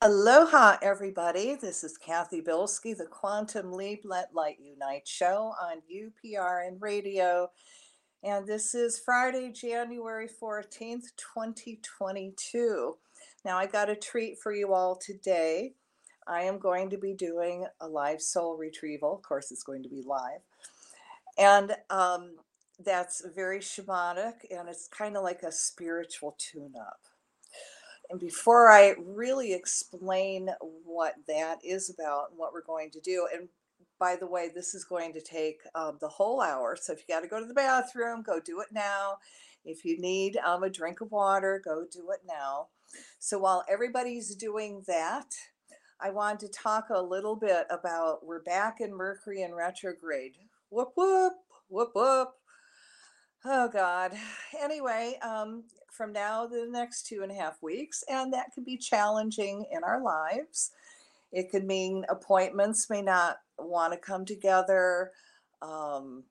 Aloha, everybody. This is Kathy Bilski, the Quantum Leap Let Light Unite show on UPRN Radio. And this is Friday, January 14th, 2022. Now, I got a treat for you all today. I am going to be doing a live soul retrieval. Of course, it's going to be live. And that's very shamanic, and it's kind of like a spiritual tune up. And before I really explain what that is about and what we're going to do, and by the way, this is going to take the whole hour. So if you got to go to the bathroom, go do it now. If you need a drink of water, go do it now. So while everybody's doing that, I want to talk a little bit about we're back in Mercury in retrograde. Whoop, whoop, whoop, whoop. Oh God. Anyway, from now to the next 2.5 weeks, and that can be challenging in our lives. It could mean appointments may not want to come together. Um,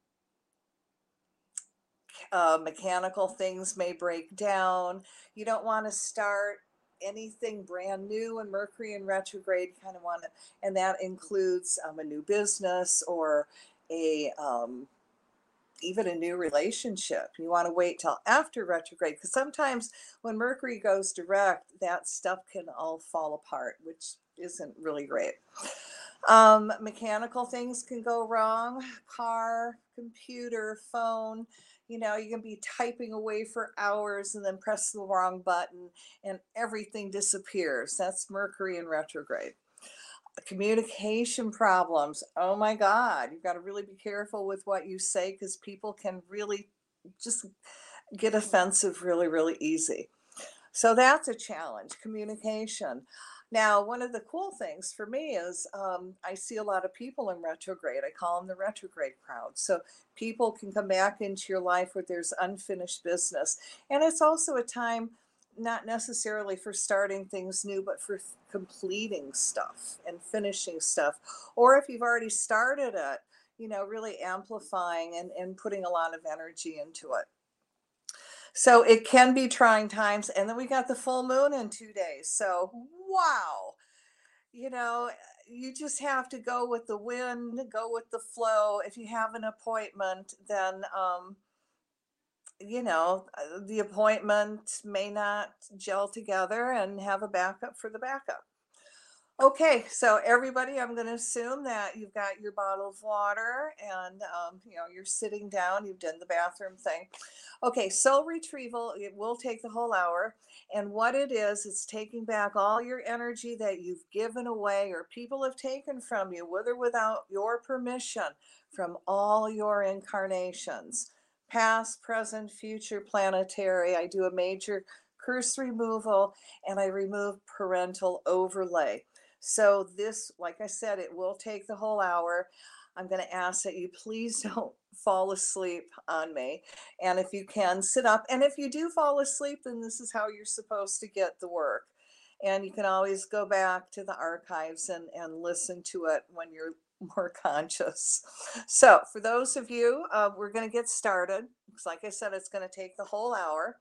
Mechanical things may break down. You don't want to start anything brand new in Mercury in retrograde. You kind of want to, and that includes a new business or a even a new relationship. You want to wait till after retrograde because sometimes when Mercury goes direct, that stuff can all fall apart, which isn't really great. Mechanical things can go wrong, car, computer, phone. You can be typing away for hours and then press the wrong button and everything disappears. That's Mercury in retrograde. Communication problems. Oh my God, you've got to really be careful with what you say because people can really just get offensive really, really easy. So that's a challenge, communication. Now, one of the cool things for me is I see a lot of people in retrograde. I call them the retrograde crowd. So people can come back into your life where there's unfinished business. And it's also a time not necessarily for starting things new, but for completing stuff and finishing stuff. Or if you've already started it, really amplifying and putting a lot of energy into it. So it can be trying times. And then we got the full moon in 2 days. So, wow. You know, you just have to go with the wind, go with the flow. If you have an appointment, then, the appointment may not gel together and have a backup for the backup. Okay, so everybody, I'm going to assume that you've got your bottle of water and you're sitting down, you've done the bathroom thing. Okay, soul retrieval, it will take the whole hour. And what it is, it's taking back all your energy that you've given away or people have taken from you, with or without your permission, from all your incarnations, past, present, future, planetary. I do a major curse removal and I remove parental overlay. So this, like I said, it will take the whole hour. I'm going to ask that you please don't fall asleep on me. And if you can, sit up. And if you do fall asleep, then this is how you're supposed to get the work. And you can always go back to the archives and listen to it when you're more conscious. So for those of you, we're going to get started. Because like I said, it's going to take the whole hour.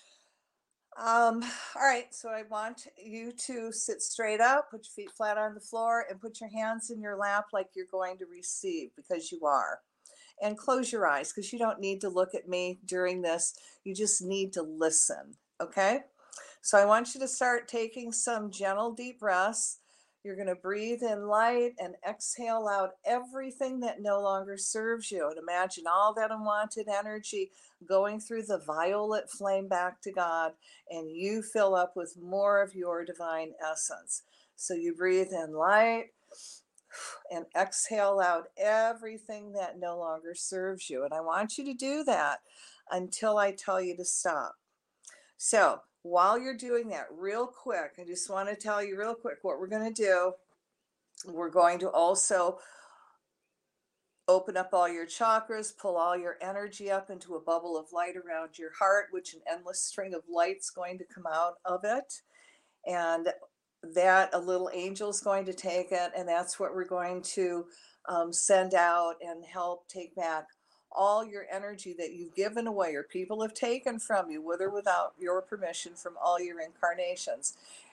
All right, so I want you to sit straight up, put your feet flat on the floor, and put your hands in your lap like you're going to receive, because you are. And close your eyes because you don't need to look at me during this. You just need to listen, okay? So I want you to start taking some gentle deep breaths. You're going to breathe in light and exhale out everything that no longer serves you. And imagine all that unwanted energy going through the violet flame back to God, and you fill up with more of your divine essence. So you breathe in light and exhale out everything that no longer serves you. And I want you to do that until I tell you to stop. So while you're doing that, real quick, I just want to tell you real quick what we're going to do. We're going to also open up all your chakras, pull all your energy up into a bubble of light around your heart, which an endless string of light's going to come out of it. And that a little angel's going to take it, and that's what we're going to send out and help take back all your energy that you've given away or people have taken from you, with or without your permission, from all your incarnations.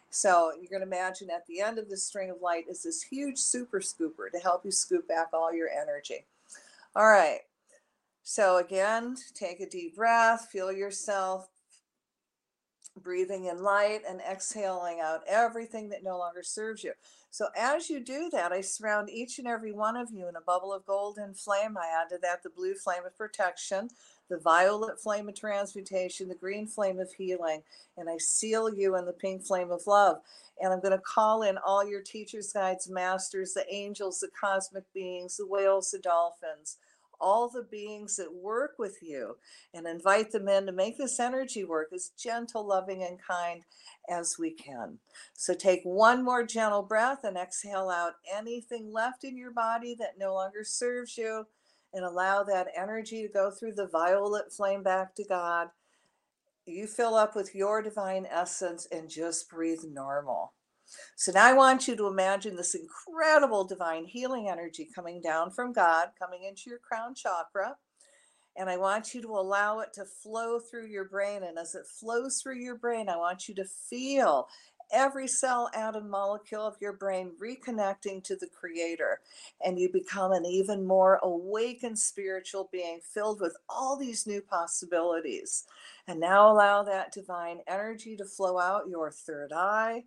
So you're going to imagine at the end of this string of light is this huge super scooper to help you scoop back all your energy. All right. So again, take a deep breath, feel yourself breathing in light and exhaling out everything that no longer serves you. So as you do that, I surround each and every one of you in a bubble of golden flame. I add to that the blue flame of protection, the violet flame of transmutation, the green flame of healing, and I seal you in the pink flame of love. And I'm going to call in all your teachers, guides, masters, the angels, the cosmic beings, the whales, the dolphins, all the beings that work with you, and invite them in to make this energy work as gentle, loving, and kind as we can. So take one more gentle breath and exhale out anything left in your body that no longer serves you, and allow that energy to go through the violet flame back to God. You fill up with your divine essence and just breathe normal. So now I want you to imagine this incredible divine healing energy coming down from God, coming into your crown chakra. And I want you to allow it to flow through your brain. And as it flows through your brain, I want you to feel every cell, atom, molecule of your brain reconnecting to the Creator. And you become an even more awakened spiritual being filled with all these new possibilities. And now allow that divine energy to flow out your third eye.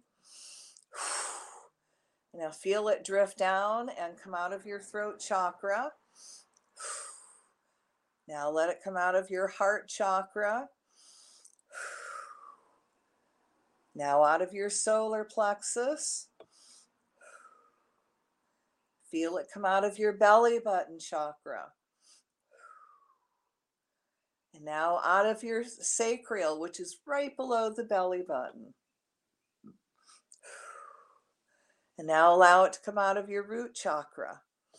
Now feel it drift down and come out of your throat chakra. Now let it come out of your heart chakra. Now out of your solar plexus. Feel it come out of your belly button chakra. And now out of your sacral, which is right below the belly button. And now allow it to come out of your root chakra.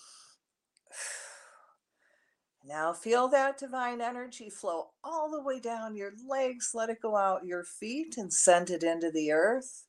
Now feel that divine energy flow all the way down your legs. Let it go out your feet and send it into the earth.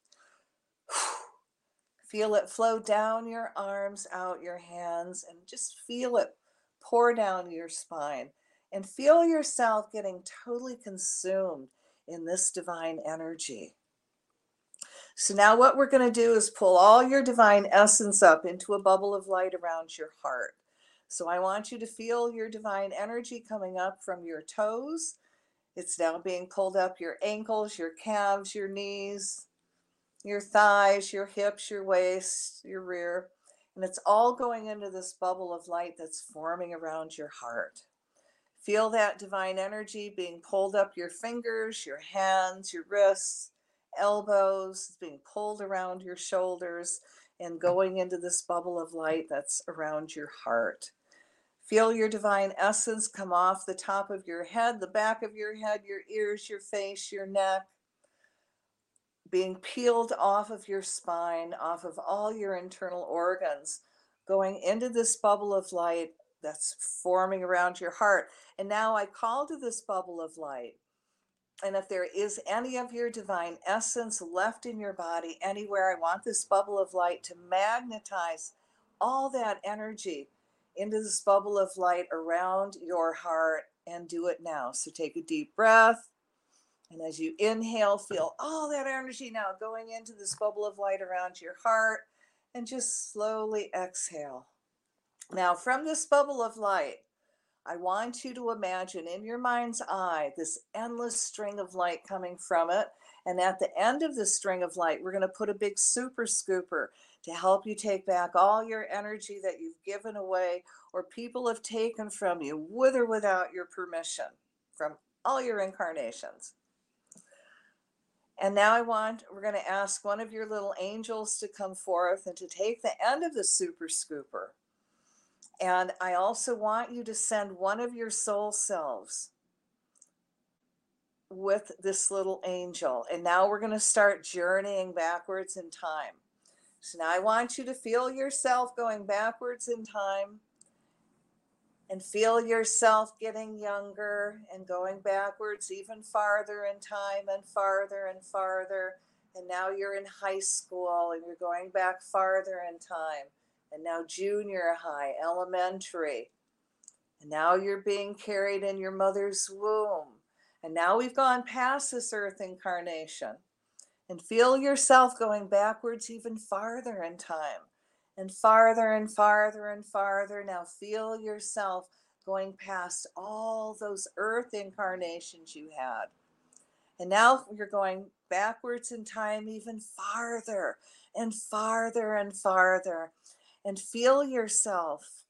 Feel it flow down your arms, out your hands, and just feel it pour down your spine. And feel yourself getting totally consumed in this divine energy. So now what we're going to do is pull all your divine essence up into a bubble of light around your heart. So I want you to feel your divine energy coming up from your toes. It's now being pulled up your ankles, your calves, your knees, your thighs, your hips, your waist, your rear. And it's all going into this bubble of light that's forming around your heart. Feel that divine energy being pulled up your fingers, your hands, your wrists, elbows, being pulled around your shoulders and going into this bubble of light that's around your heart. Feel your divine essence come off the top of your head, the back of your head, your ears, your face, your neck, being peeled off of your spine, off of all your internal organs, going into this bubble of light that's forming around your heart. And now I call to this bubble of light. And if there is any of your divine essence left in your body anywhere, I want this bubble of light to magnetize all that energy into this bubble of light around your heart, and do it now. So take a deep breath. And as you inhale, feel all that energy now going into this bubble of light around your heart, and just slowly exhale. Now, from this bubble of light, I want you to imagine in your mind's eye this endless string of light coming from it. And at the end of the string of light, we're going to put a big super scooper to help you take back all your energy that you've given away or people have taken from you with or without your permission from all your incarnations. And now we're going to ask one of your little angels to come forth and to take the end of the super scooper. And I also want you to send one of your soul selves with this little angel. And now we're going to start journeying backwards in time. So now I want you to feel yourself going backwards in time and feel yourself getting younger and going backwards even farther in time and farther and farther. And now you're in high school and you're going back farther in time. And now junior high, elementary. And now you're being carried in your mother's womb. And now we've gone past this earth incarnation. And feel yourself going backwards even farther in time, and farther and farther and farther. Now feel yourself going past all those earth incarnations you had. And now you're going backwards in time even farther and farther and farther. And feel yourself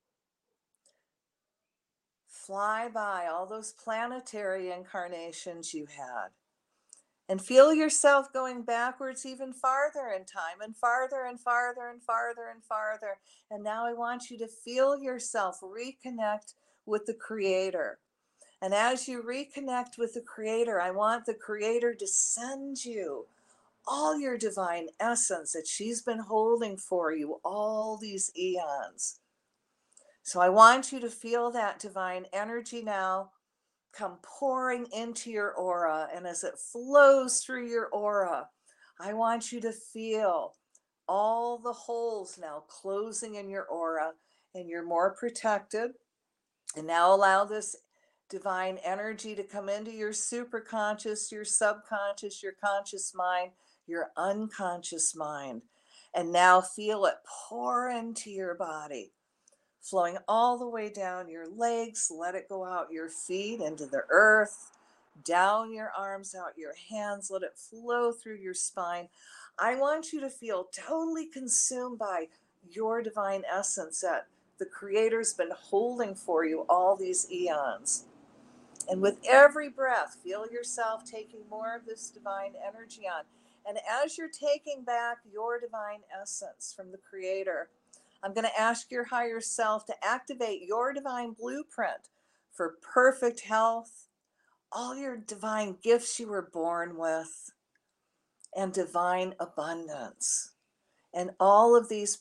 fly by all those planetary incarnations you had. And feel yourself going backwards even farther in time, and farther and farther and farther and farther. And now I want you to feel yourself reconnect with the Creator. And as you reconnect with the Creator, I want the Creator to send you all your divine essence that she's been holding for you all these eons. So I want you to feel that divine energy now come pouring into your aura. And as it flows through your aura, I want you to feel all the holes now closing in your aura, and you're more protected. And now allow this divine energy to come into your superconscious, your subconscious, your conscious mind, your unconscious mind. And now feel it pour into your body, flowing all the way down your legs. Let it go out your feet into the earth, down your arms, out your hands. Let it flow through your spine. I want you to feel totally consumed by your divine essence that the Creator's been holding for you all these eons. And with every breath, feel yourself taking more of this divine energy on. And as you're taking back your divine essence from the Creator, I'm going to ask your higher self to activate your divine blueprint for perfect health, all your divine gifts you were born with, and divine abundance. And all of these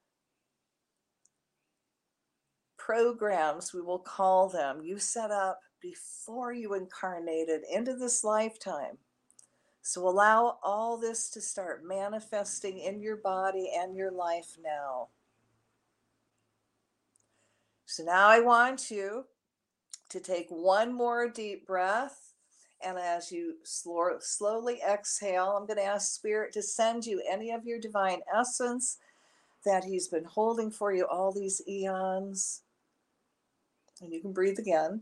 programs, we will call them, you set up before you incarnated into this lifetime. So allow all this to start manifesting in your body and your life now. So now I want you to take one more deep breath. And as you slowly exhale, I'm going to ask Spirit to send you any of your divine essence that He's been holding for you all these eons. And you can breathe again.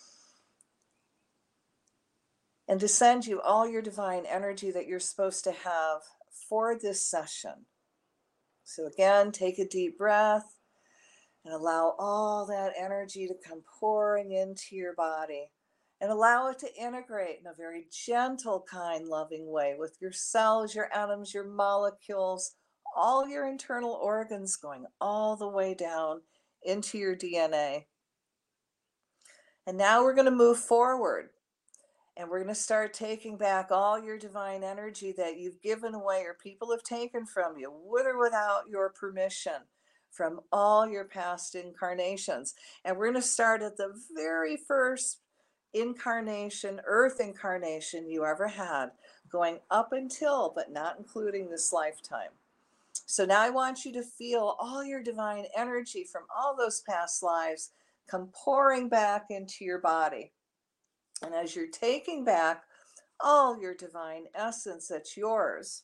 And to send you all your divine energy that you're supposed to have for this session. So again, take a deep breath and allow all that energy to come pouring into your body. And allow it to integrate in a very gentle, kind, loving way with your cells, your atoms, your molecules, all your internal organs going all the way down into your DNA. And now we're going to move forward. And we're going to start taking back all your divine energy that you've given away or people have taken from you, with or without your permission, from all your past incarnations. And we're going to start at the very first incarnation, earth incarnation you ever had, going up until, but not including this lifetime. So now I want you to feel all your divine energy from all those past lives come pouring back into your body. And as you're taking back all your divine essence that's yours,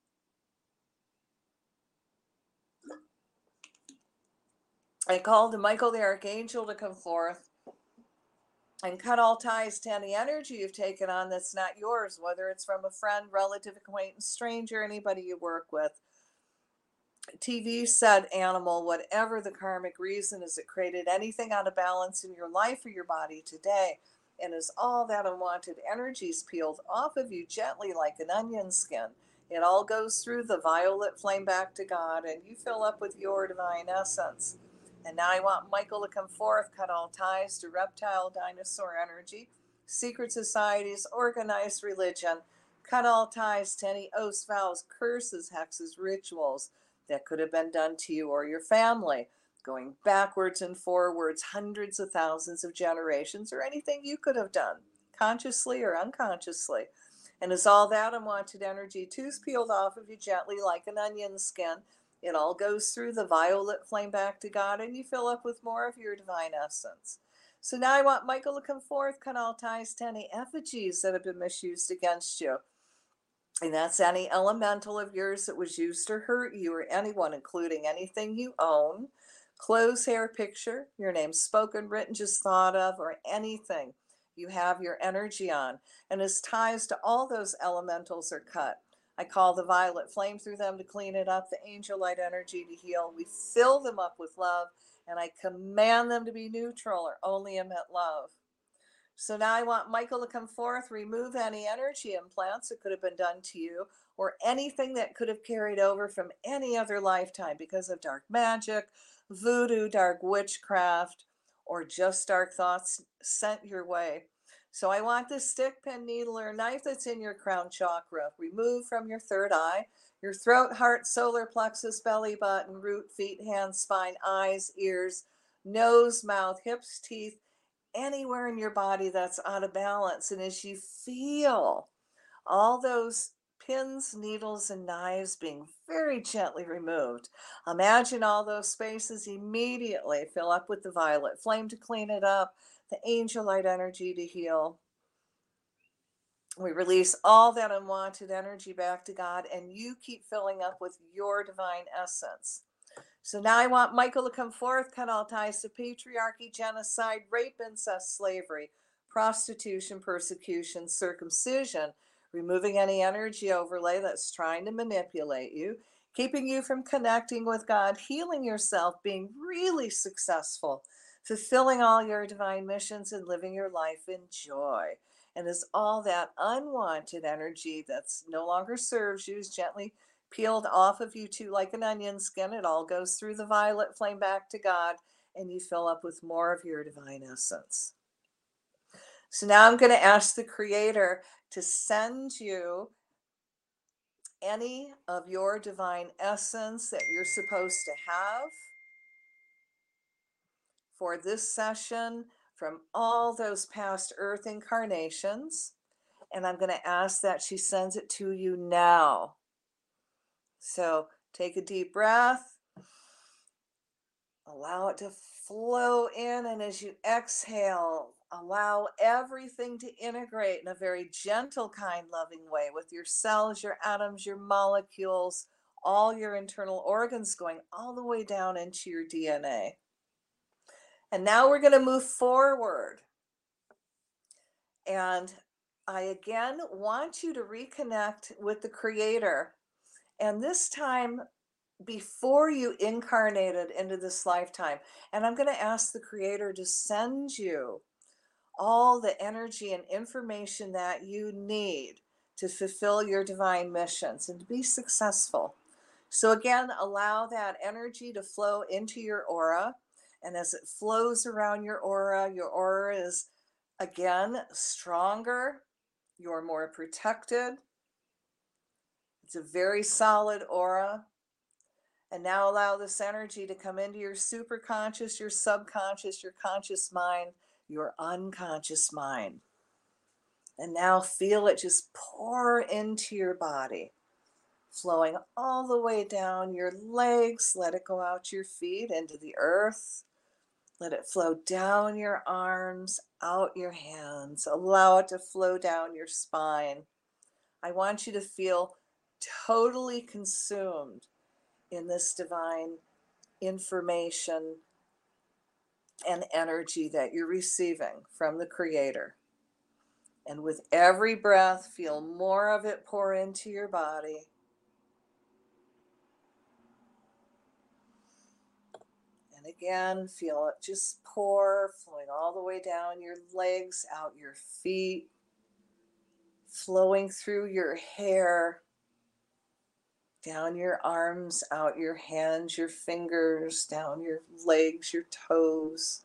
I called to Michael the Archangel to come forth and cut all ties to any energy you've taken on that's not yours, whether it's from a friend, relative, acquaintance, stranger, anybody you work with. TV said animal, whatever the karmic reason is, it created anything out of balance in your life or your body today. And as all that unwanted energy is peeled off of you gently like an onion skin, it all goes through the violet flame back to God, and you fill up with your divine essence. And now I want Michael to come forth, cut all ties to reptile, dinosaur energy, secret societies, organized religion, cut all ties to any oaths, vows, curses, hexes, rituals that could have been done to you or your family, going backwards and forwards hundreds of thousands of generations, or anything you could have done, consciously or unconsciously. And as all that unwanted energy too is peeled off of you gently like an onion skin, it all goes through the violet flame back to God, and you fill up with more of your divine essence. So now I want Michael to come forth, cut all ties to any effigies that have been misused against you, And that's any elemental of yours that was used to hurt you or anyone, including anything you own, clothes, hair, picture, your name spoken, written, just thought of, or anything you have your energy on. And as ties to all those elementals are cut, I call the violet flame through them to clean it up, the angel light energy to heal. We fill them up with love, and I command them to be neutral or only emit love. So now I want Michael to come forth, remove any energy implants that could have been done to you, or anything that could have carried over from any other lifetime because of dark magic, voodoo, dark witchcraft, or just dark thoughts sent your way. So I want this stick, pen, needle, or knife that's in your crown chakra removed from your third eye, your throat, heart, solar plexus, belly button, root, feet, hands, spine, eyes, ears, nose, mouth, hips, teeth, anywhere in your body that's out of balance. And as you feel all those pins, needles, and knives being very gently removed, imagine all those spaces immediately fill up with the violet flame to clean it up, the angel light energy to heal. We release all that unwanted energy back to God, and you keep filling up with your divine essence. So now I want Michael to come forth, cut all ties to patriarchy, genocide, rape, incest, slavery, prostitution, persecution, circumcision, removing any energy overlay that's trying to manipulate you, keeping you from connecting with God, healing yourself, being really successful, fulfilling all your divine missions, and living your life in joy. And as all that unwanted energy that's no longer serves you is gently peeled off of you too, like an onion skin, it all goes through the violet flame back to God, and you fill up with more of your divine essence. So now I'm going to ask the Creator to send you any of your divine essence that you're supposed to have for this session from all those past earth incarnations. And I'm going to ask that she sends it to you now. So take a deep breath. Allow it to flow in, and as you exhale, allow everything to integrate in a very gentle, kind, loving way with your cells, your atoms, your molecules, all your internal organs going all the way down into your DNA. And now we're going to move forward. And I again want you to reconnect with the Creator. And this time, before you incarnated into this lifetime. And I'm going to ask the Creator to send you all the energy and information that you need to fulfill your divine missions and to be successful. So, again, allow that energy to flow into your aura. And as it flows around your aura is again stronger. You're more protected. It's a very solid aura. And now allow this energy to come into your superconscious, your subconscious, your conscious mind, your unconscious mind. And now feel it just pour into your body, flowing all the way down your legs. Let it go out your feet into the earth. Let it flow down your arms, out your hands. Allow it to flow down your spine. I want you to feel totally consumed in this divine information and energy that you're receiving from the Creator. And with every breath, feel more of it pour into your body. And again, feel it just pour, flowing all the way down your legs, out your feet, flowing through your hair, down your arms, out your hands, your fingers, down your legs, your toes.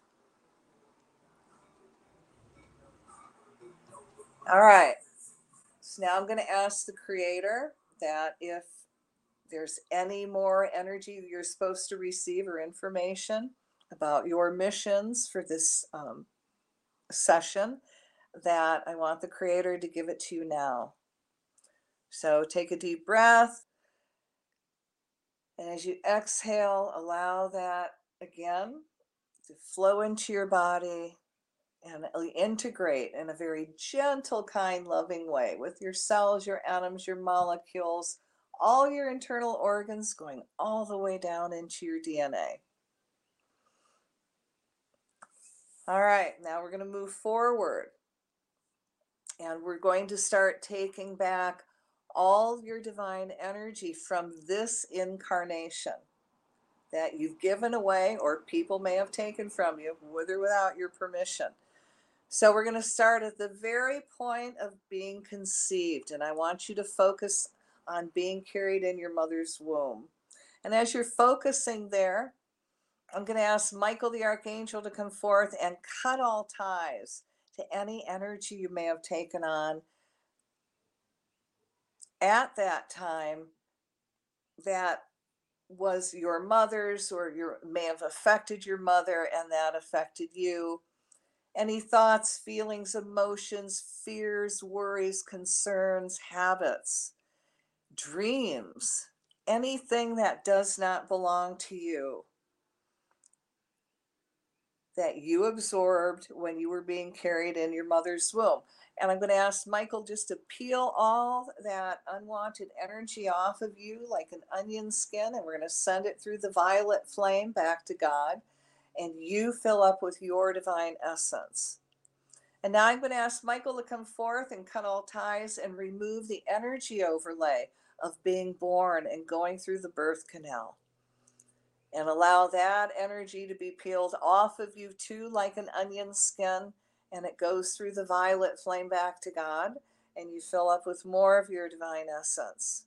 All right. So now I'm going to ask the Creator that if there's any more energy you're supposed to receive or information about your missions for this session, that I want the Creator to give it to you now. So take a deep breath. And as you exhale, allow that again to flow into your body and integrate in a very gentle, kind, loving way with your cells, your atoms, your molecules, all your internal organs going all the way down into your DNA. All right, now we're going to move forward. And we're going to start taking back all your divine energy from this incarnation that you've given away or people may have taken from you with or without your permission. So we're going to start at the very point of being conceived. And I want you to focus on being carried in your mother's womb. And as you're focusing there, I'm going to ask Michael the Archangel to come forth and cut all ties to any energy you may have taken on at that time that was your mother's, or your may have affected your mother and that affected you. Any thoughts, feelings, emotions, fears, worries, concerns, habits, dreams, anything that does not belong to you, that you absorbed when you were being carried in your mother's womb. And I'm going to ask Michael just to peel all that unwanted energy off of you like an onion skin, and we're going to send it through the violet flame back to God, and you fill up with your divine essence. And now I'm going to ask Michael to come forth and cut all ties and remove the energy overlay of being born and going through the birth canal. And allow that energy to be peeled off of you too, like an onion skin, and it goes through the violet flame back to God, and you fill up with more of your divine essence.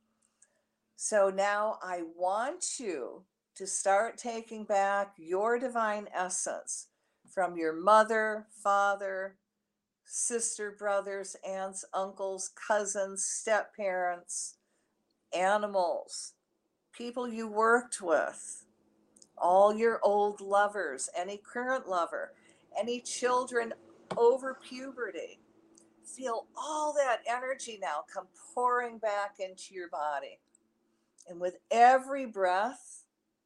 So now I want you to start taking back your divine essence from your mother, father, sister, brothers, aunts, uncles, cousins, step parents, animals, people you worked with, all your old lovers, any current lover, any children over puberty. Feel all that energy now come pouring back into your body. And with every breath,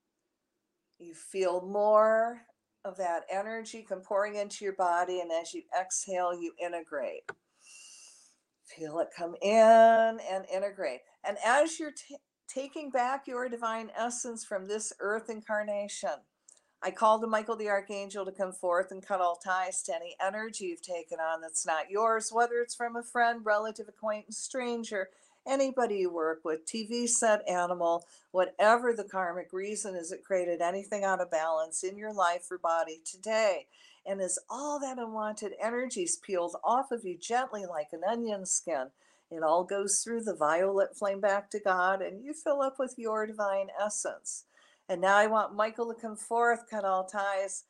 you feel more of that energy come pouring into your body. And as you exhale, you integrate. Feel it come in and integrate. And as you're taking back your divine essence from this earth incarnation, I call to Michael the Archangel to come forth and cut all ties to any energy you've taken on that's not yours, whether it's from a friend, relative, acquaintance, stranger, anybody you work with, TV set, animal, whatever the karmic reason is that created anything out of balance in your life or body today. And as all that unwanted energy is peeled off of you gently like an onion skin, it all goes through the violet flame back to God, and you fill up with your divine essence. And now I want Michael to come forth, cut all ties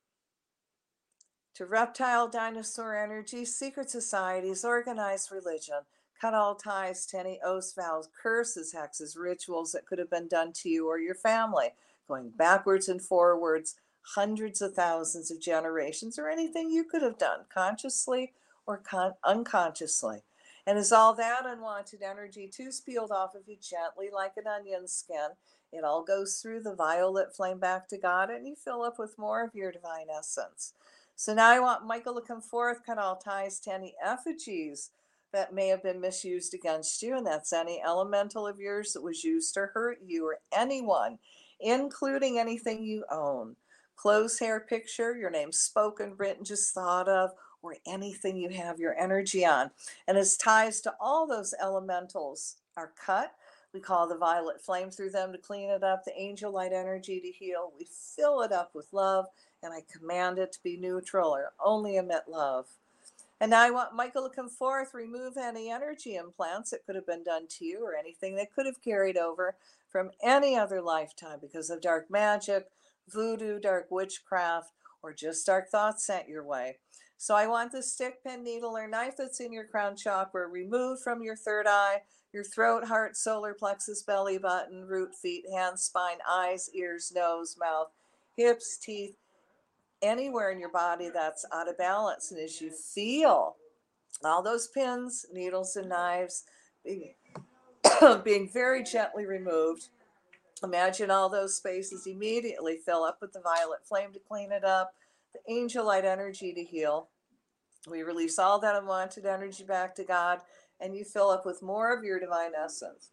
to reptile, dinosaur energy, secret societies, organized religion. Cut all ties to any oaths, vows, curses, hexes, rituals that could have been done to you or your family, going backwards and forwards, hundreds of thousands of generations, or anything you could have done consciously or unconsciously. And as all that unwanted energy too is peeled off of you gently like an onion skin, it all goes through the violet flame back to God, and you fill up with more of your divine essence. So now I want Michael to come forth, cut all ties to any effigies that may have been misused against you, and that's any elemental of yours that was used to hurt you or anyone, including anything you own. Clothes, hair, picture, your name spoken, written, just thought of, or anything you have your energy on. And as ties to all those elementals are cut, we call the violet flame through them to clean it up, the angel light energy to heal. We fill it up with love, and I command it to be neutral or only emit love. And now I want Michael to come forth, remove any energy implants that could have been done to you or anything that could have carried over from any other lifetime because of dark magic, voodoo, dark witchcraft, or just dark thoughts sent your way. So I want the stick, pin, needle, or knife that's in your crown chakra removed from your third eye, your throat, heart, solar plexus, belly button, root, feet, hands, spine, eyes, ears, nose, mouth, hips, teeth, anywhere in your body that's out of balance. And as you feel all those pins, needles, and knives being, being very gently removed, imagine all those spaces immediately fill up with the violet flame to clean it up. the angel light energy to heal. We release all that unwanted energy back to God, and you fill up with more of your divine essence.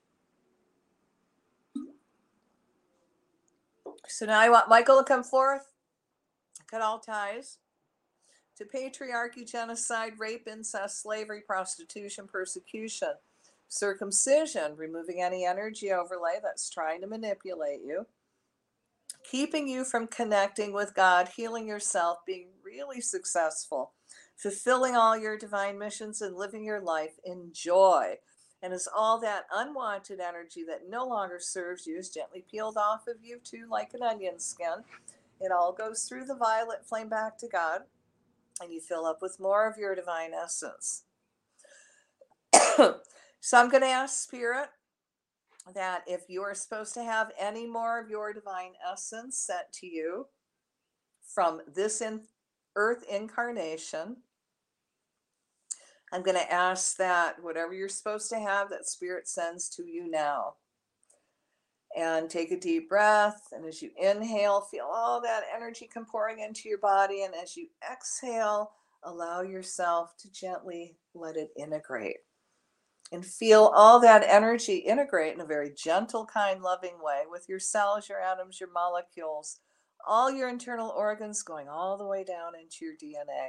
So now I want Michael to come forth, cut all ties to patriarchy, genocide, rape, incest, slavery, prostitution, persecution, circumcision, removing any energy overlay that's trying to manipulate you, keeping you from connecting with God, healing yourself, being really successful, fulfilling all your divine missions, and living your life in joy. And as all that unwanted energy that no longer serves you is gently peeled off of you too, like an onion skin, it all goes through the violet flame back to God, and you fill up with more of your divine essence. So I'm going to ask Spirit that if you are supposed to have any more of your divine essence sent to you from this earth incarnation, I'm going to ask that whatever you're supposed to have, that Spirit sends to you now. And take a deep breath. And as you inhale, feel all that energy come pouring into your body. And as you exhale, allow yourself to gently let it integrate. And feel all that energy integrate in a very gentle, kind, loving way with your cells, your atoms, your molecules, all your internal organs going all the way down into your DNA.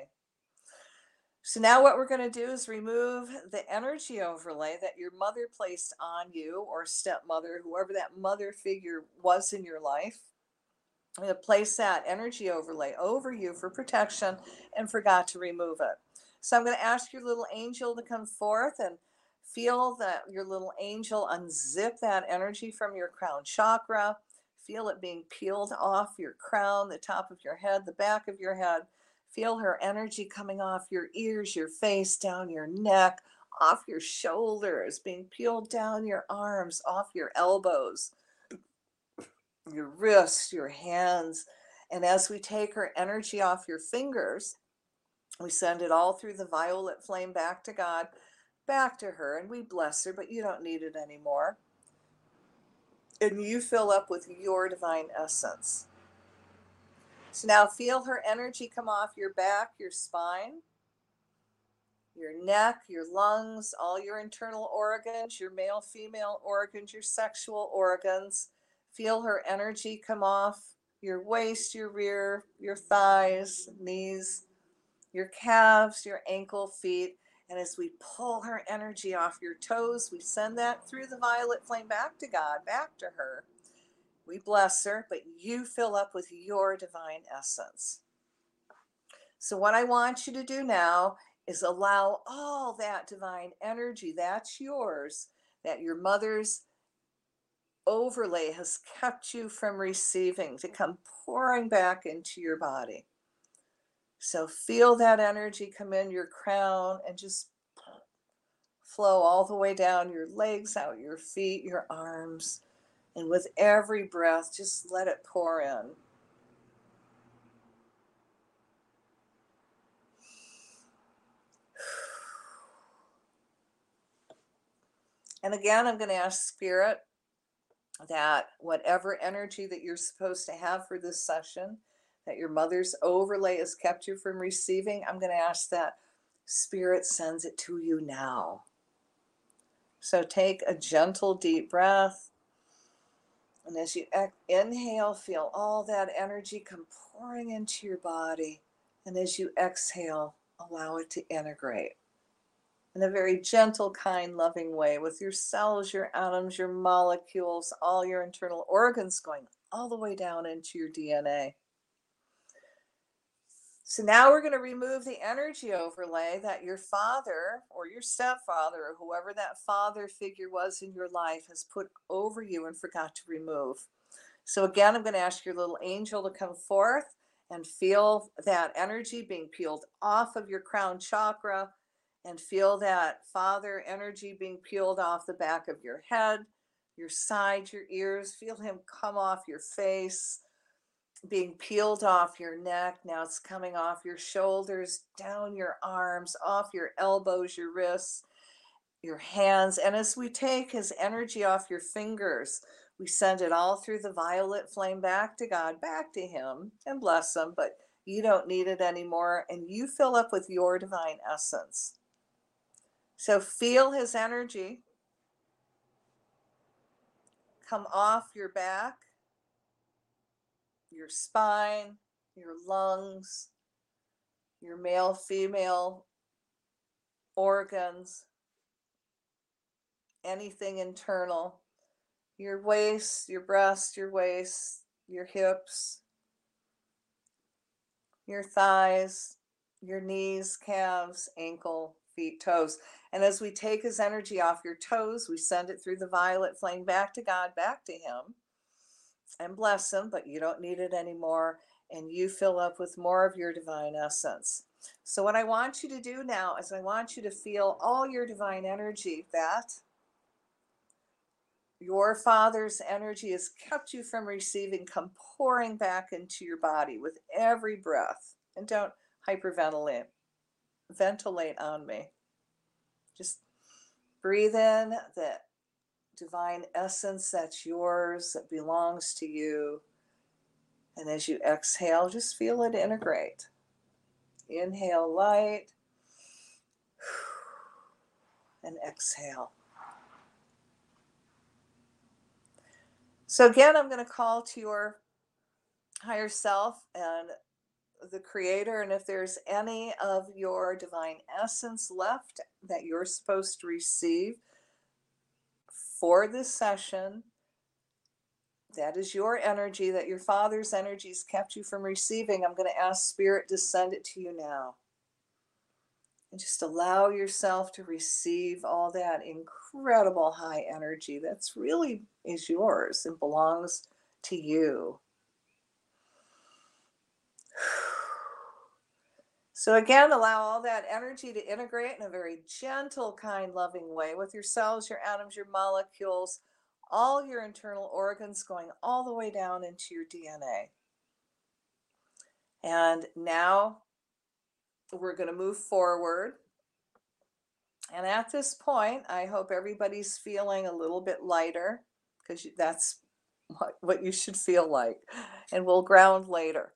So now what we're going to do is remove the energy overlay that your mother placed on you, or stepmother, whoever that mother figure was in your life. I'm going to place that energy overlay over you for protection and forgot to remove it. So I'm going to ask your little angel to come forth and feel that your little angel unzip that energy from your crown chakra. Feel it being peeled off your crown, the top of your head, the back of your head. Feel her energy coming off your ears, your face, down your neck, off your shoulders, being peeled down your arms, off your elbows, your wrists, your hands. And as we take her energy off your fingers, we send it all through the violet flame back to God, back to her, and we bless her, but you don't need it anymore. And you fill up with your divine essence. So now feel her energy come off your back, your spine, your neck, your lungs, all your internal organs, your male, female organs, your sexual organs. Feel her energy come off your waist, your rear, your thighs, knees, your calves, your ankle, feet. And as we pull her energy off your toes, we send that through the violet flame back to God, back to her. We bless her, but you fill up with your divine essence. So what I want you to do now is allow all that divine energy that's yours, that your mother's overlay has kept you from receiving, to come pouring back into your body. So feel that energy come in your crown and just flow all the way down your legs, out your feet, your arms. And with every breath, just let it pour in. And again, I'm going to ask Spirit that whatever energy that you're supposed to have for this session, that your mother's overlay has kept you from receiving, I'm going to ask that Spirit sends it to you now. So take a gentle, deep breath. And as you inhale, feel all that energy come pouring into your body. And as you exhale, allow it to integrate in a very gentle, kind, loving way with your cells, your atoms, your molecules, all your internal organs going all the way down into your DNA. So now we're going to remove the energy overlay that your father or your stepfather or whoever that father figure was in your life has put over you and forgot to remove. So again, I'm going to ask your little angel to come forth and feel that energy being peeled off of your crown chakra, and feel that father energy being peeled off the back of your head, your sides, your ears. Feel him come off your face, being peeled off your neck. Now it's coming off your shoulders, down your arms, off your elbows, your wrists, your hands. And as we take his energy off your fingers, we send it all through the violet flame back to God, back to him, and bless him. But You don't need it anymore, and you fill up with your divine essence. So feel his energy come off your back, your spine, your lungs, your male, female organs, anything internal, your waist, your breast, your waist, your hips, your thighs, your knees, calves, ankle, feet, toes. And as we take his energy off your toes, we send it through the violet flame back to God, back to him, and bless him, but you don't need it anymore. And you fill up with more of your divine essence. So, what I want you to do now is I want you to feel all your divine energy that your father's energy has kept you from receiving come pouring back into your body with every breath. And don't hyperventilate. Ventilate on me. Just breathe in the divine essence that's yours, that belongs to you. And as you exhale, just feel it integrate. Inhale light and exhale. So again, I'm going to call to your higher self and the creator, and if there's any of your divine essence left that you're supposed to receive for this session, that is your energy that your father's energies kept you from receiving. I'm going to ask Spirit to send it to you now. And just allow yourself to receive all that incredible high energy that's really is yours and belongs to you. So again, allow all that energy to integrate in a very gentle, kind, loving way with your cells, your atoms, your molecules, all your internal organs going all the way down into your DNA. And now we're going to move forward. And at this point, I hope everybody's feeling a little bit lighter, because that's what you should feel like. And we'll ground later.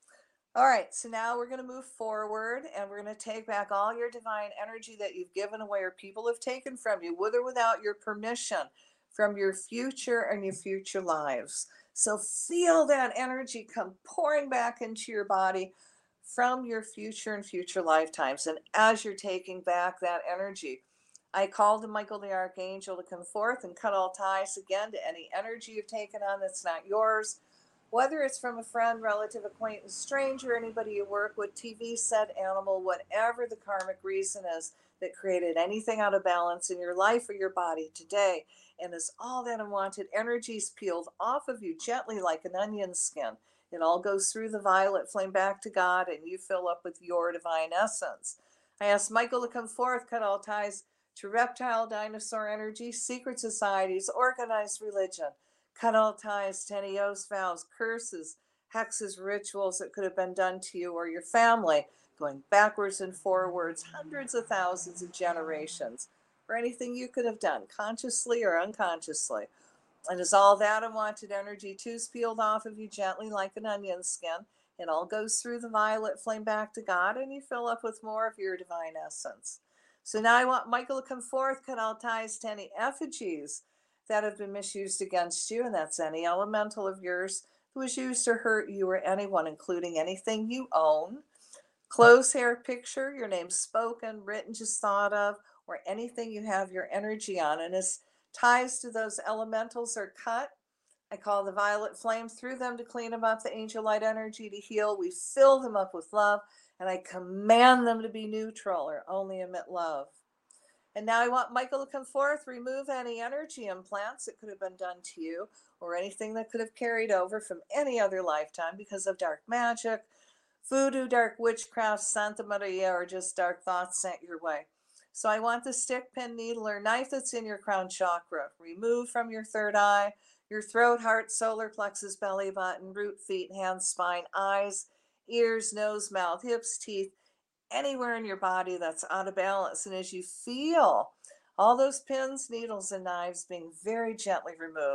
All right, so now we're going to move forward, and we're going to take back all your divine energy that you've given away or people have taken from you, with or without your permission, from your future and your future lives. So feel that energy come pouring back into your body from your future and future lifetimes. And as you're taking back that energy, I call to Michael the Archangel to come forth and cut all ties again to any energy you've taken on that's not yours, whether it's from a friend, relative, acquaintance, stranger, anybody you work with, TV set, animal, whatever the karmic reason is that created anything out of balance in your life or your body today. And as all that unwanted energy is peeled off of you gently like an onion skin, it all goes through the violet flame back to God, and you fill up with your divine essence. I ask Michael to come forth, cut all ties to reptile, dinosaur energy, secret societies, organized religion. Cut all ties to any oaths, vows, curses, hexes, rituals that could have been done to you or your family, going backwards and forwards, hundreds of thousands of generations, or anything you could have done, consciously or unconsciously. And as all that unwanted energy too is peeled off of you gently like an onion skin, it all goes through the violet flame back to God, and you fill up with more of your divine essence. So now I want Michael to come forth, cut all ties to any effigies that have been misused against you, and that's any elemental of yours who was used to hurt you or anyone, including anything you own, clothes, hair, picture, your name spoken, written, just thought of, or anything you have your energy on. And as ties to those elementals are cut, I call the violet flame through them to clean them up, the angel light energy to heal. We fill them up with love, and I command them to be neutral or only emit love. And now I want Michael to come forth, remove any energy implants that could have been done to you, or anything that could have carried over from any other lifetime because of dark magic, voodoo, dark witchcraft, Santa Maria, or just dark thoughts sent your way. So I want the stick, pin, needle, or knife that's in your crown chakra removed from your third eye, your throat, heart, solar plexus, belly button, root, feet, hands, spine, eyes, ears, nose, mouth, hips, teeth, anywhere in your body that's out of balance. And as you feel all those pins, needles, and knives being very gently removed,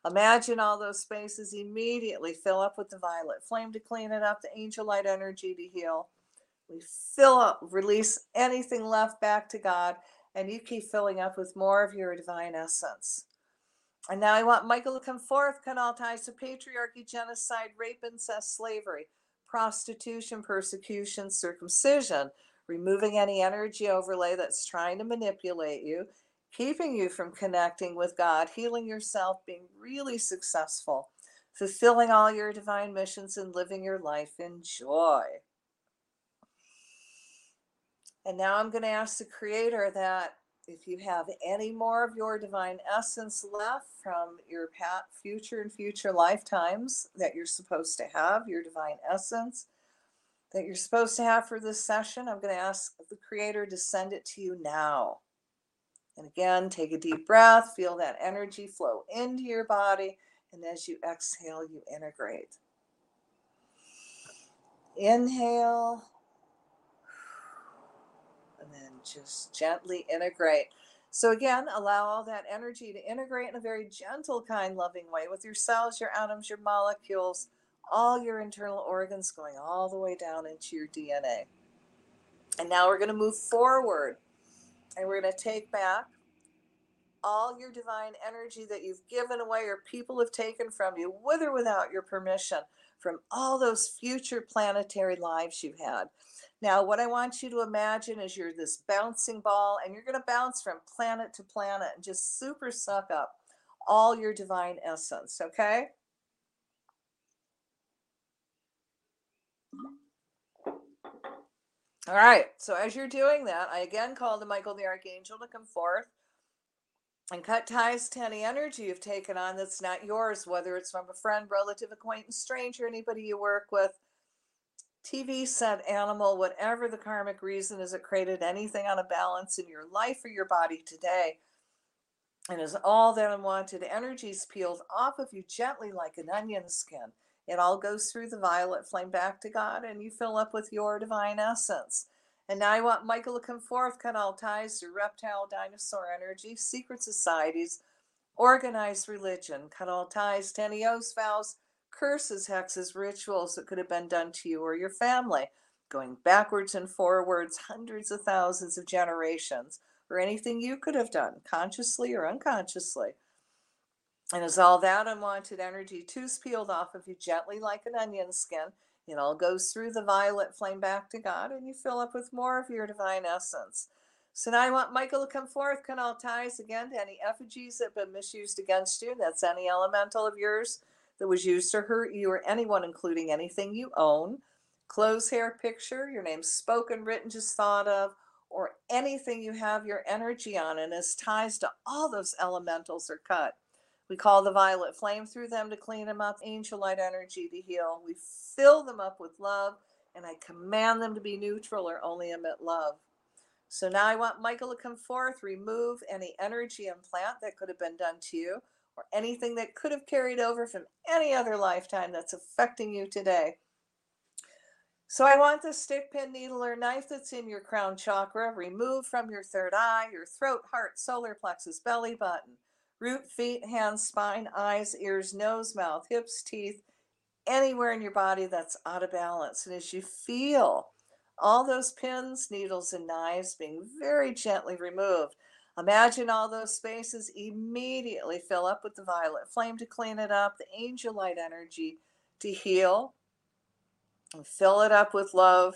Imagine all those spaces immediately fill up with the violet flame to clean it up, the angel light energy to heal. We fill up, release anything left back to God, and you keep filling up with more of your divine essence. And now I want Michael to come forth, cut all ties to patriarchy, genocide, rape, incest, slavery, prostitution, persecution, circumcision, removing any energy overlay that's trying to manipulate you, keeping you from connecting with God, healing yourself, being really successful, fulfilling all your divine missions, and living your life in joy. And now I'm going to ask the Creator that if you have any more of your divine essence left from your past, future lifetimes that you're supposed to have, your divine essence that you're supposed to have for this session, I'm going to ask the Creator to send it to you now. And again, take a deep breath, feel that energy flow into your body, and as you exhale, you integrate. Inhale. And then just gently integrate. So again, allow all that energy to integrate in a very gentle, kind, loving way with your cells, your atoms, your molecules, all your internal organs going all the way down into your DNA. And now we're going to move forward and we're going to take back all your divine energy that you've given away or people have taken from you, with or without your permission, from all those future planetary lives you've had. Now, what I want you to imagine is you're this bouncing ball and you're going to bounce from planet to planet and just super suck up all your divine essence, okay? All right, so as you're doing that, I again call to Michael the Archangel to come forth and cut ties to any energy you've taken on that's not yours, whether it's from a friend, relative, acquaintance, stranger, anybody you work with, TV set, animal, whatever the karmic reason is it created anything out of balance in your life or your body today. And as all that unwanted energies peeled off of you gently like an onion skin, it all goes through the violet flame back to God and you fill up with your divine essence. And now I want Michael to come forth, cut all ties to reptile, dinosaur energy, secret societies, organized religion, cut all ties to any oaths, vows, curses, hexes, rituals that could have been done to you or your family, going backwards and forwards, hundreds of thousands of generations, or anything you could have done, consciously or unconsciously. And as all that unwanted energy too's peeled off of you gently like an onion skin, it all goes through the violet flame back to God, and you fill up with more of your divine essence. So now I want Michael to come forth, cut all ties again to any effigies that have been misused against you. That's any elemental of yours that was used to hurt you or anyone, including anything you own. Clothes, hair, picture, your name spoken, written, just thought of, or anything you have your energy on and as ties to all those elementals are cut. We call the violet flame through them to clean them up, angel light energy to heal. We fill them up with love, and I command them to be neutral or only emit love. So now I want Michael to come forth, remove any energy implant that could have been done to you, or anything that could have carried over from any other lifetime that's affecting you today. So I want the stick, pin, needle, or knife that's in your crown chakra removed from your third eye, your throat, heart, solar plexus, belly button, root, feet, hands, spine, eyes, ears, nose, mouth, hips, teeth, anywhere in your body that's out of balance. And as you feel all those pins, needles, and knives being very gently removed, imagine all those spaces immediately fill up with the violet flame to clean it up, the angel light energy to heal, and fill it up with love.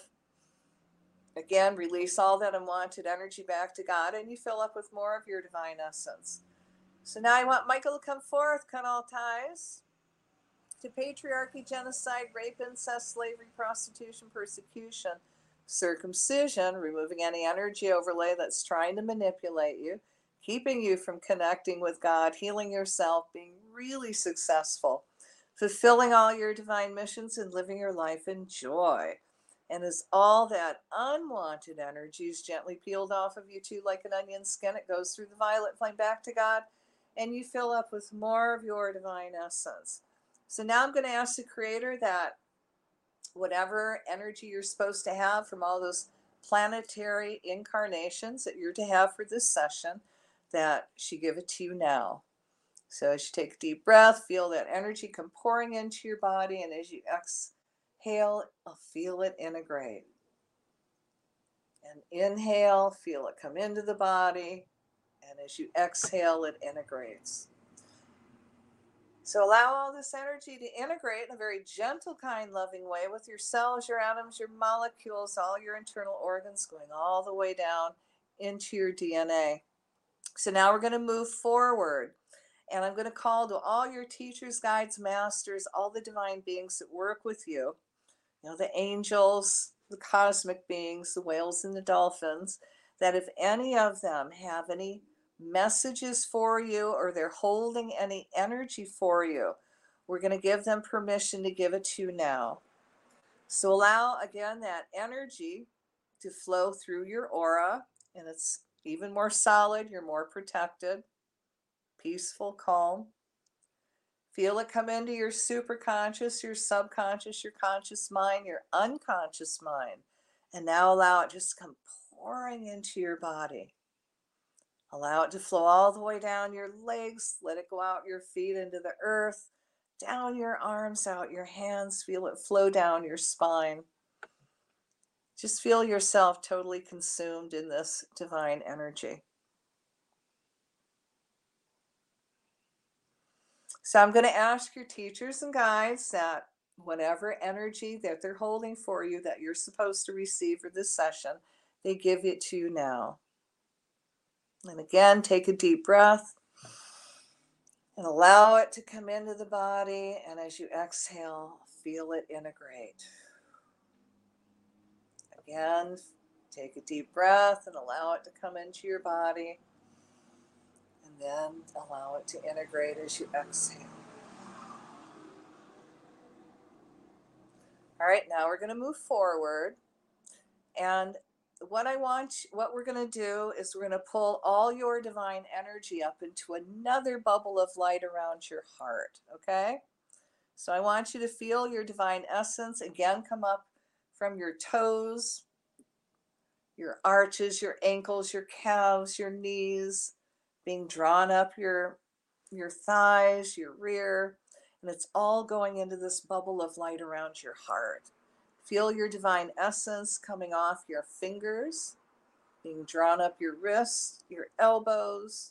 Again, release all that unwanted energy back to God, and you fill up with more of your divine essence. So now I want Michael to come forth, cut all ties to patriarchy, genocide, rape, incest, slavery, prostitution, persecution, circumcision, removing any energy overlay that's trying to manipulate you, keeping you from connecting with God, healing yourself, being really successful, fulfilling all your divine missions, and living your life in joy. And as all that unwanted energy is gently peeled off of you too, like an onion skin, it goes through the violet flame back to God, and you fill up with more of your divine essence. So now I'm going to ask the Creator that whatever energy you're supposed to have from all those planetary incarnations that you're to have for this session, that she give it to you now. So as you take a deep breath, feel that energy come pouring into your body. And as you exhale, feel it integrate. And inhale, feel it come into the body. And as you exhale, it integrates. So allow all this energy to integrate in a very gentle, kind, loving way with your cells, your atoms, your molecules, all your internal organs, going all the way down into your DNA. So now we're going to move forward. And I'm going to call to all your teachers, guides, masters, all the divine beings that work with you, the angels, the cosmic beings, the whales and the dolphins, that if any of them have any messages for you or they're holding any energy for you, we're going to give them permission to give it to you now. So allow, again, that energy to flow through your aura, and it's even more solid. You're more protected, peaceful, calm. Feel it come into your superconscious, your subconscious, your conscious mind, your unconscious mind. And now allow it just to come pouring into your body. Allow it to flow all the way down your legs. Let it go out your feet into the earth, down your arms, out your hands. Feel it flow down your spine. Just feel yourself totally consumed in this divine energy. So I'm going to ask your teachers and guides that whatever energy that they're holding for you that you're supposed to receive for this session, they give it to you now. And again, take a deep breath and allow it to come into the body. And as you exhale, feel it integrate. Again, take a deep breath and allow it to come into your body. And then allow it to integrate as you exhale. All right, now we're going to move forward. And what we're going to do is we're going to pull all your divine energy up into another bubble of light around your heart, okay? So I want you to feel your divine essence again come up from your toes, your arches, your ankles, your calves, your knees, being drawn up your thighs, your rear, and it's all going into this bubble of light around your heart. Feel your divine essence coming off your fingers, being drawn up your wrists, your elbows.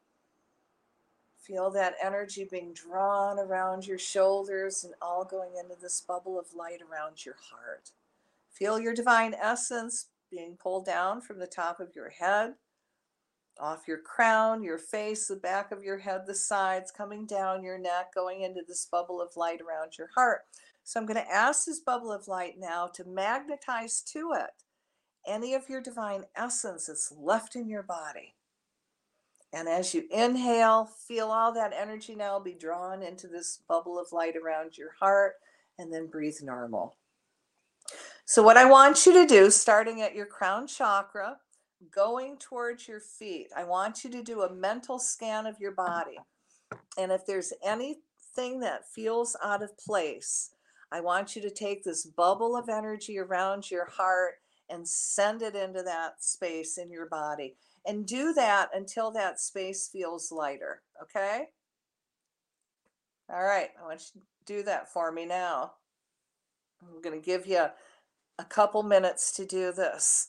Feel that energy being drawn around your shoulders and all going into this bubble of light around your heart. Feel your divine essence being pulled down from the top of your head, off your crown, your face, the back of your head, the sides, coming down your neck, going into this bubble of light around your heart. So I'm going to ask this bubble of light now to magnetize to it any of your divine essence that's left in your body. And as you inhale, feel all that energy now be drawn into this bubble of light around your heart, and then breathe normal. So what I want you to do, starting at your crown chakra, going towards your feet, I want you to do a mental scan of your body. And if there's anything that feels out of place, I want you to take this bubble of energy around your heart and send it into that space in your body. And do that until that space feels lighter, okay? All right, I want you to do that for me now. I'm going to give you a couple minutes to do this.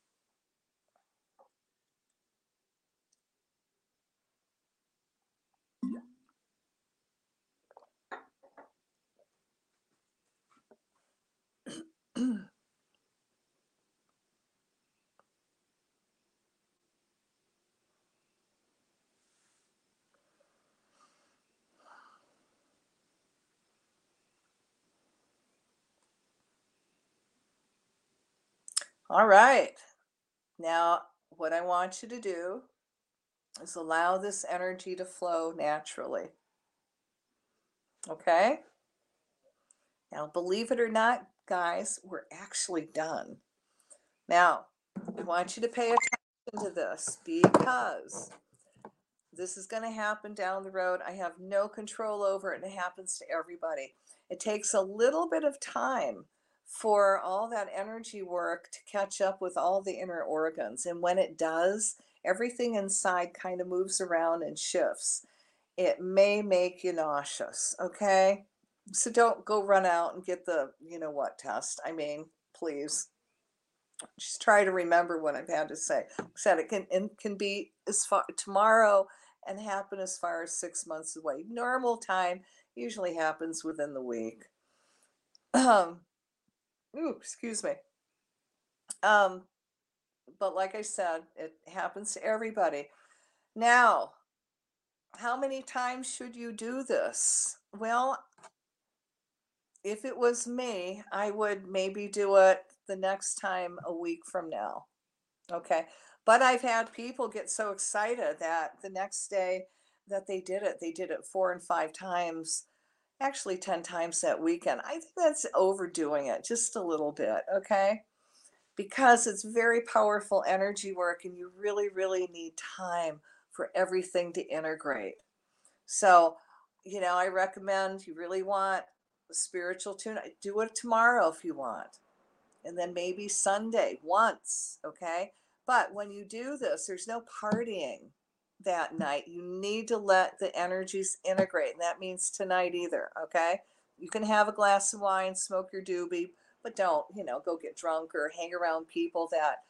All right. Now, what I want you to do is allow this energy to flow naturally. Okay? Now, believe it or not, guys, we're actually done. Now, I want you to pay attention to this because this is going to happen down the road. I have no control over it, and it happens to everybody. It takes a little bit of time for all that energy work to catch up with all the inner organs. And when it does, everything inside kind of moves around and shifts. it may make you nauseous, okay? So don't go run out and get the you know what test. I mean, please just try to remember what I've had to say. Like I said it can be as far tomorrow and happen as far as 6 months away. Normal time usually happens within the week. Um, ooh, excuse me. Um, but like I said, it happens to everybody. Now, how many times should you do this? Well, if it was me, I would maybe do it the next time a week from now. Okay. But I've had people get so excited that the next day that they did it 4 and 5 times, actually 10 times that weekend. I think that's overdoing it just a little bit. Okay. Because it's very powerful energy work and you really, really need time for everything to integrate. So, I recommend you really want a spiritual tune. Do it tomorrow if you want. And then maybe Sunday once, okay? But when you do this, there's no partying that night. You need to let the energies integrate. And that means tonight either, okay? You can have a glass of wine, smoke your doobie, but don't, go get drunk or hang around people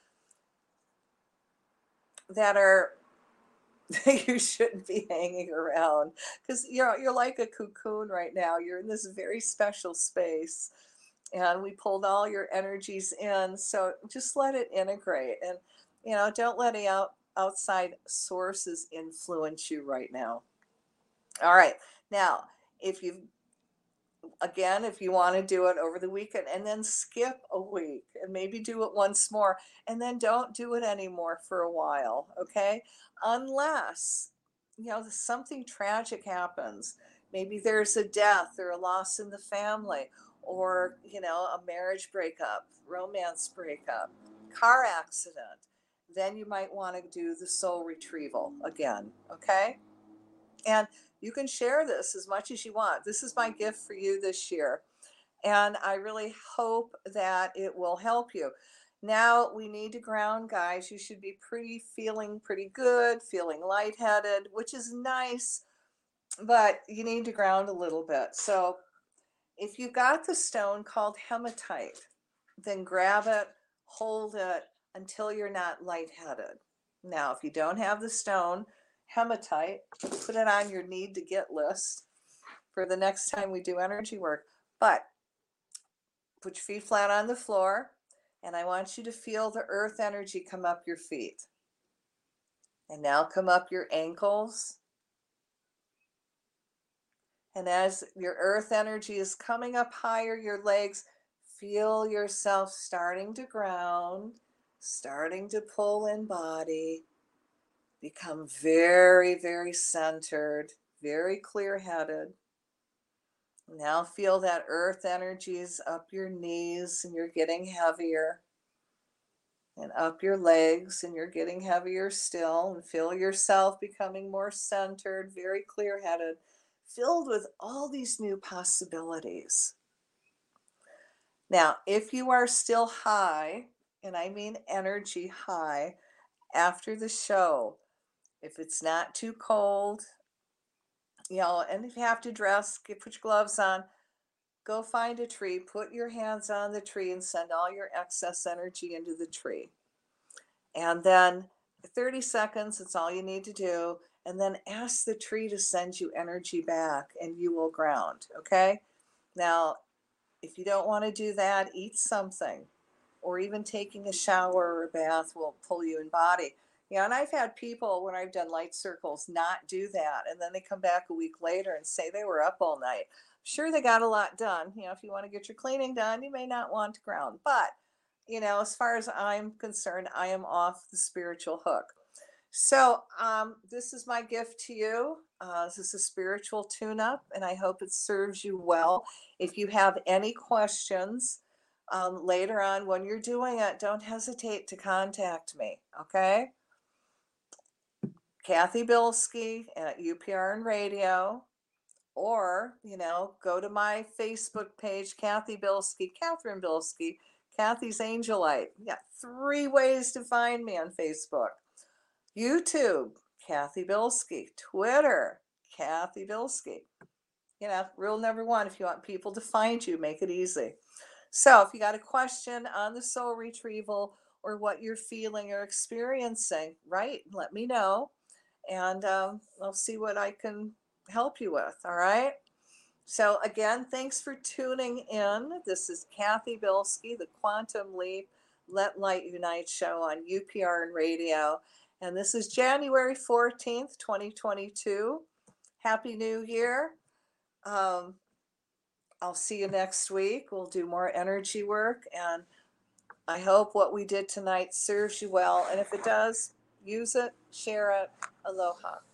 that are you shouldn't be hanging around because you're like a cocoon right now. You're in this very special space, and we pulled all your energies in. So just let it integrate, and don't let any outside sources influence you right now. All right, now if you again, if you want to do it over the weekend and then skip a week and maybe do it once more and then don't do it anymore for a while, okay? Unless, something tragic happens. Maybe there's a death or a loss in the family or, a marriage breakup, romance breakup, car accident. Then you might want to do the soul retrieval again, okay? And you can share this as much as you want. This is my gift for you this year. And I really hope that it will help you. Now we need to ground, guys. You should be feeling pretty good, feeling lightheaded, which is nice, but you need to ground a little bit. So if you got the stone called hematite, then grab it, hold it until you're not lightheaded. Now, if you don't have the stone, hematite, put it on your need to get list for the next time we do energy work. But put your feet flat on the floor, and I want you to feel the earth energy come up your feet. And now come up your ankles. And as your earth energy is coming up higher, your legs, feel yourself starting to ground, starting to pull in body, become very, very centered, very clear headed. Now feel that earth energy is up your knees and you're getting heavier, and up your legs and you're getting heavier still, and feel yourself becoming more centered, very clear headed, filled with all these new possibilities. Now, if you are still high, and I mean energy high, after the show, if it's not too cold, and if you have to dress, put your gloves on, go find a tree, put your hands on the tree, and send all your excess energy into the tree. And then 30 seconds, it's all you need to do. And then ask the tree to send you energy back and you will ground. Okay. Now, if you don't want to do that, eat something, or even taking a shower or a bath will pull you in body. And I've had people when I've done light circles not do that. And then they come back a week later and say they were up all night. Sure, they got a lot done. If you want to get your cleaning done, you may not want to ground. But, as far as I'm concerned, I am off the spiritual hook. So, this is my gift to you. This is a spiritual tune up, and I hope it serves you well. If you have any questions later on when you're doing it, don't hesitate to contact me. Okay. Kathy Bilski at UPRN Radio, or, go to my Facebook page, Kathy Bilski, Catherine Bilski, Kathy's Angelite. You got 3 ways to find me on Facebook. YouTube, Kathy Bilski. Twitter, Kathy Bilski. You know, rule number one, if you want people to find you, make it easy. So if you got a question on the soul retrieval or what you're feeling or experiencing, write and let me know. And I'll see what I can help you with. All right. So again, thanks for tuning in. This is Kathy Bilski, the Quantum Leap Let Light Unite show on UPR Radio. And this is January 14th, 2022. Happy New Year. I'll see you next week. We'll do more energy work. And I hope what we did tonight serves you well. And if it does, use it, share it. Aloha.